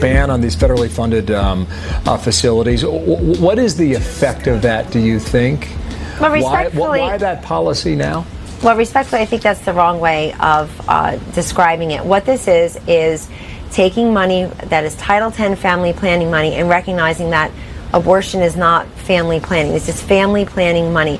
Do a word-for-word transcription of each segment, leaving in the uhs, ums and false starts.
ban on these federally funded um, uh, facilities. W- what is the effect of that, do you think? Well, why, respectfully, why that policy now? Well, respectfully, I think that's the wrong way of uh, describing it. What this is, is taking money that is Title ten family planning money and recognizing that abortion is not family planning. This is family planning money.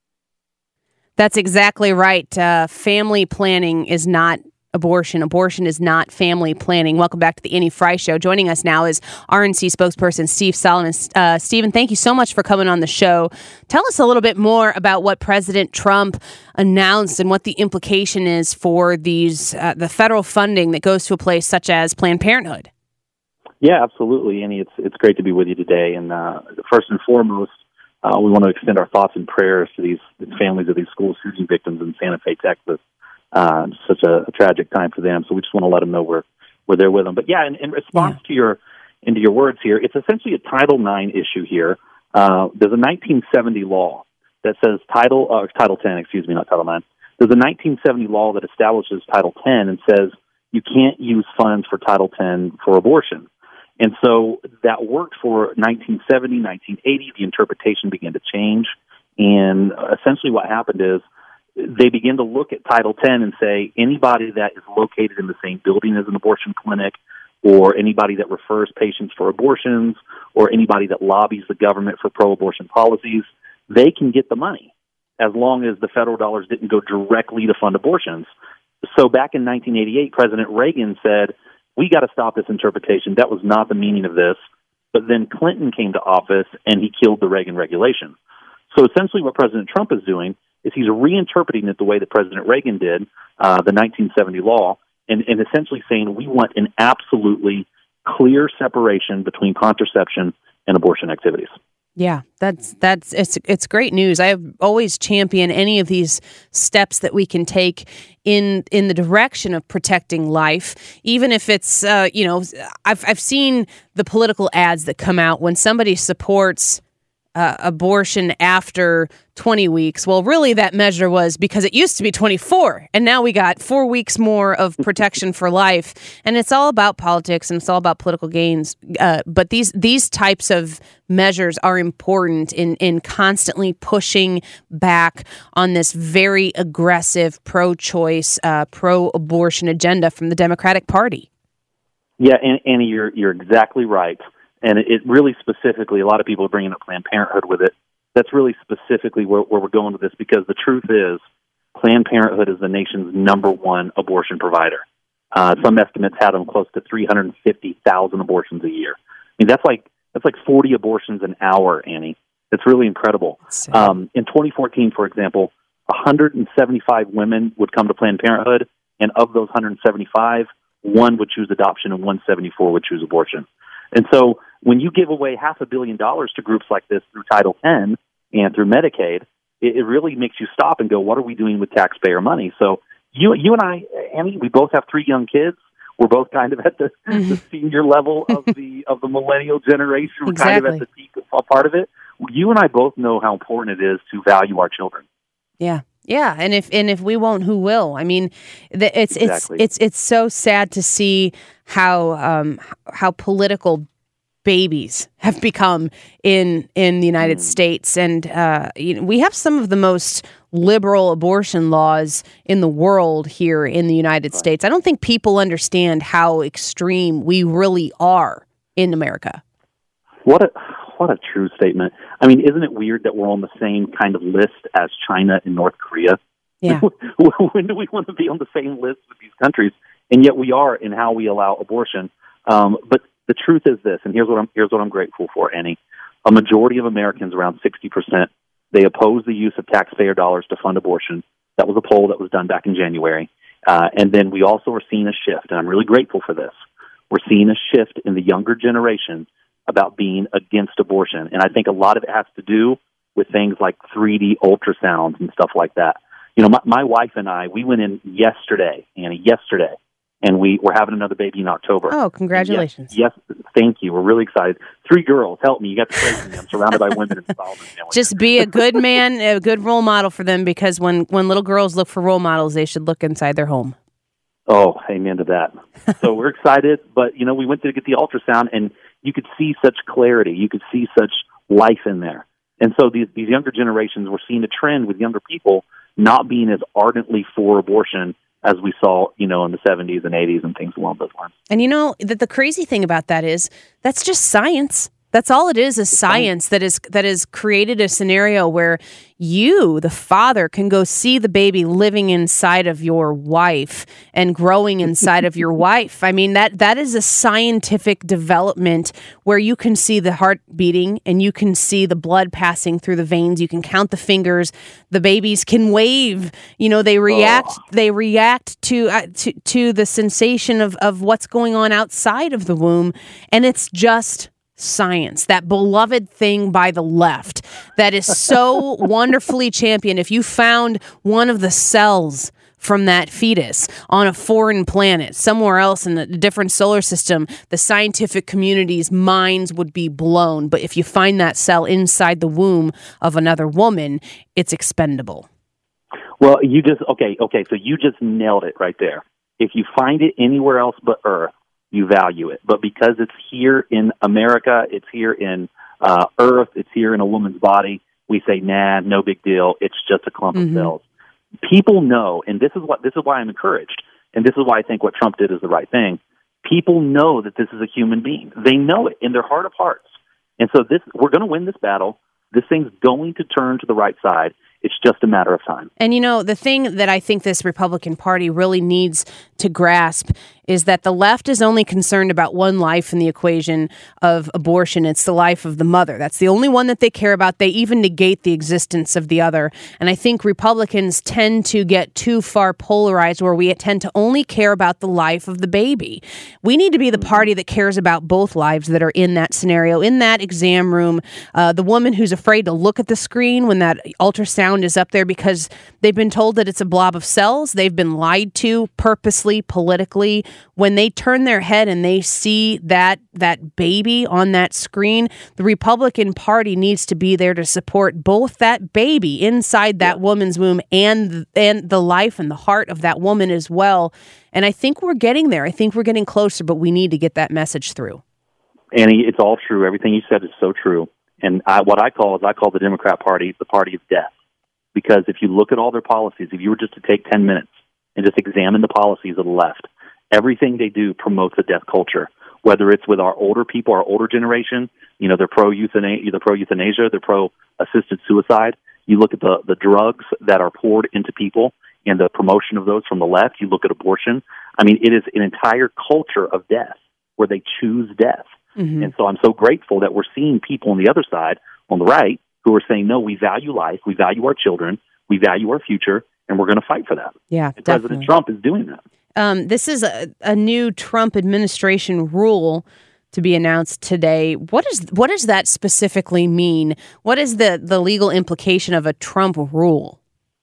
That's exactly right. Uh, family planning is not abortion. Abortion is not family planning. Welcome back to the Annie Frey Show. Joining us now is R N C spokesperson Steve Solomon. Uh, Stephen, thank you so much for coming on the show. Tell us a little bit more about what President Trump announced and what the implication is for these uh, the federal funding that goes to a place such as Planned Parenthood. Yeah, absolutely, Annie. It's it's great to be with you today. And uh, first and foremost, uh, we want to extend our thoughts and prayers to these, these families of these school shooting victims in Santa Fe, Texas. Uh, such a, a tragic time for them. So we just want to let them know we're we're there with them. But yeah, in, in response yeah. to your into your words here, it's essentially a Title nine issue here. Uh, there's a nineteen seventy law that says Title uh, Title ten, excuse me, not Title nine. There's a nineteen seventy law that establishes Title ten and says you can't use funds for Title ten for abortion. And so that worked for nineteen seventy, nineteen eighty. The interpretation began to change, and essentially what happened is they begin to look at Title ten and say anybody that is located in the same building as an abortion clinic, or anybody that refers patients for abortions, or anybody that lobbies the government for pro-abortion policies, they can get the money as long as the federal dollars didn't go directly to fund abortions. So back in nineteen eighty-eight, President Reagan said, we got to stop this interpretation. That was not the meaning of this. But then Clinton came to office and he killed the Reagan regulation. So essentially what President Trump is doing is he's reinterpreting it the way that President Reagan did, uh, the nineteen seventy law, and, and essentially saying we want an absolutely clear separation between contraception and abortion activities. Yeah, that's that's it's it's great news. I have always championed any of these steps that we can take in in the direction of protecting life, even if it's uh, you know I've I've seen the political ads that come out when somebody supports Uh, abortion after twenty weeks. Well, really that measure was because it used to be twenty-four, and now we got four weeks more of protection for life. And it's all about politics and it's all about political gains. Uh, but these these types of measures are important in, in constantly pushing back on this very aggressive pro-choice, uh, pro-abortion agenda from the Democratic Party. Yeah, Annie, you're you're exactly right. And it really specifically, a lot of people are bringing up Planned Parenthood with it. That's really specifically where, where we're going with this, because the truth is Planned Parenthood is the nation's number one abortion provider. Uh, some estimates had them close to three hundred fifty thousand abortions a year. I mean, that's like that's like forty abortions an hour, Annie. It's really incredible. Um, in twenty fourteen, for example, one hundred seventy-five women would come to Planned Parenthood, and of those one hundred seventy-five, one would choose adoption and one hundred seventy-four would choose abortion. And so when you give away half a billion dollars to groups like this through Title ten and through Medicaid, it, it really makes you stop and go, what are we doing with taxpayer money? So you you and I, Annie, we both have three young kids. We're both kind of at the, mm-hmm. the senior level of the of the millennial generation. We're exactly. kind of at the peak part of it. You and I both know how important it is to value our children. Yeah. Yeah, and if and if we won't, who will? I mean, the, it's exactly. it's it's it's so sad to see how um, how political babies have become in in the United mm. States, and uh, you know, we have some of the most liberal abortion laws in the world here in the United right. States. I don't think people understand how extreme we really are in America. What a what a true statement. I mean, isn't it weird that we're on the same kind of list as China and North Korea? Yeah. When do we want to be on the same list with these countries? And yet we are in how we allow abortion. Um, but the truth is this, and here's what I'm here's what I'm grateful for, Annie. A majority of Americans, around sixty percent, they oppose the use of taxpayer dollars to fund abortion. That was a poll that was done back in January. Uh, and then we also are seeing a shift, and I'm really grateful for this. We're seeing a shift in the younger generation about being against abortion. And I think a lot of it has to do with things like three D ultrasounds and stuff like that. You know, my, my wife and I, we went in yesterday, Annie, yesterday, and we were having another baby in October. Oh, congratulations. Yes, yes, thank you. We're really excited. Three girls, help me. You got to pray for me. I'm surrounded by women in Solomon. Just be a good man, a good role model for them, because when, when little girls look for role models, they should look inside their home. Oh, amen to that. So we're excited, but, you know, we went to get the ultrasound, and you could see such clarity. You could see such life in there. And so these, these younger generations, we're seeing a trend with younger people not being as ardently for abortion as we saw, you know, in the seventies and eighties and things along those lines. And you know, that the crazy thing about that is that's just science. That's all it is, is science that is that has created a scenario where you, the father, can go see the baby living inside of your wife and growing inside of your wife. I mean, that that is a scientific development where you can see the heart beating and you can see the blood passing through the veins. You can count the fingers. The babies can wave. You know, they react. Oh. They react to uh, to to the sensation of of what's going on outside of the womb, and it's just science, that beloved thing by the left that is so wonderfully championed. If you found one of the cells from that fetus on a foreign planet, somewhere else in a different solar system, the scientific community's minds would be blown. But if you find that cell inside the womb of another woman, it's expendable. Well, you just, okay, okay, so you just nailed it right there. If you find it anywhere else but Earth, you value it. But because it's here in America, it's here in uh, Earth, it's here in a woman's body, we say, nah, no big deal. It's just a clump mm-hmm. of cells. People know, and this is what this is why I'm encouraged, and this is why I think what Trump did is the right thing. People know that this is a human being. They know it in their heart of hearts. And so this we're going to win this battle. This thing's going to turn to the right side. It's just a matter of time. And, you know, the thing that I think this Republican Party really needs to grasp is that the left is only concerned about one life in the equation of abortion. It's the life of the mother. That's the only one that they care about. They even negate the existence of the other. And I think Republicans tend to get too far polarized where we tend to only care about the life of the baby. We need to be the party that cares about both lives that are in that scenario, in that exam room. Uh, the woman who's afraid to look at the screen when that ultrasound is up there because they've been told that it's a blob of cells. They've been lied to purposely, politically. When they turn their head and they see that that baby on that screen, the Republican Party needs to be there to support both that baby inside that yeah. woman's womb and and the life and the heart of that woman as well. And I think we're getting there. I think we're getting closer, but we need to get that message through. Annie, it's all true. Everything you said is so true. And I, what I call is I call the Democrat Party the party of death. Because if you look at all their policies, if you were just to take ten minutes and just examine the policies of the left, everything they do promotes a death culture. Whether it's with our older people, our older generation, you know, they're pro-euthanasia, they're pro-euthanasia, they're pro-assisted suicide. You look at the, the drugs that are poured into people and the promotion of those from the left. You look at abortion. I mean, it is an entire culture of death where they choose death. Mm-hmm. And so I'm so grateful that we're seeing people on the other side, on the right, who are saying, no, we value life, we value our children, we value our future, and we're going to fight for that. Yeah, and President Trump is doing that. Um, this is a, a new Trump administration rule to be announced today. What is what does that specifically mean? What is the, the legal implication of a Trump rule?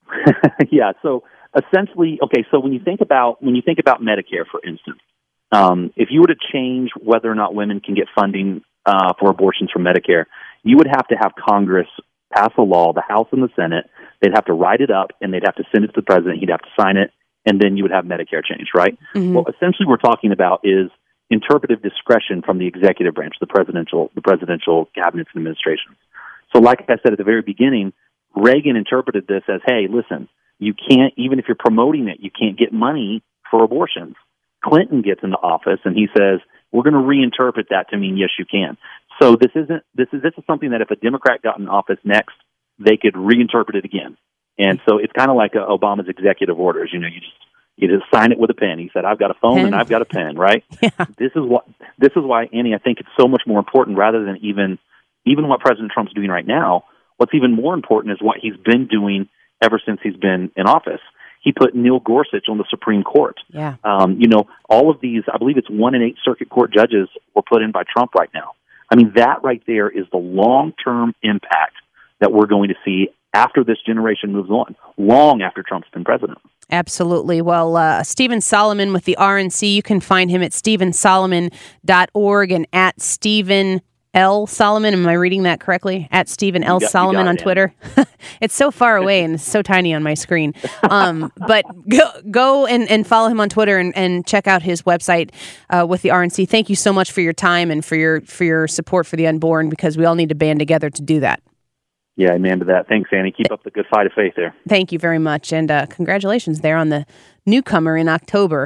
yeah, so essentially, okay, so when you think about when you think about Medicare, for instance, um, if you were to change whether or not women can get funding uh, for abortions from Medicare, you would have to have Congress pass a law, the House and the Senate. They'd have to write it up, and they'd have to send it to the president. He'd have to sign it, and then you would have Medicare change, right? Mm-hmm. Well, essentially what we're talking about is interpretive discretion from the executive branch, the presidential, the presidential cabinets and administrations. So like I said at the very beginning, Reagan interpreted this as, hey, listen, you can't, even if you're promoting it, you can't get money for abortions. Clinton gets into office, and he says, we're going to reinterpret that to mean, yes, you can. So this isn't this is this is something that if a Democrat got in office next, they could reinterpret it again. And so it's kind of like uh, Obama's executive orders. You know, you just you just sign it with a pen. He said, "I've got a phone pen. And I've got a pen." Right? Yeah. This is what this is why, Annie, I think it's so much more important rather than even even what President Trump's doing right now. What's even more important is what he's been doing ever since he's been in office. He put Neil Gorsuch on the Supreme Court. Yeah. Um, you know, all of these, I believe it's one and eight circuit court judges were put in by Trump right now. I mean, that right there is the long-term impact that we're going to see after this generation moves on, long after Trump's been president. Absolutely. Well, uh, Stephen Solomon with the R N C, you can find him at stephen solomon dot org and at Stephen L. Solomon. Am I reading that correctly? At Stephen L. got- you Solomon got on it, Twitter. It's so far away and it's so tiny on my screen. Um, but go, go and, and follow him on Twitter and, and check out his website uh, with the R N C. Thank you so much for your time and for your for your support for the unborn, because we all need to band together to do that. Yeah, amen to that. Thanks, Annie. Keep up the good fight of faith there. Thank you very much. And uh, congratulations there on the newcomer in October.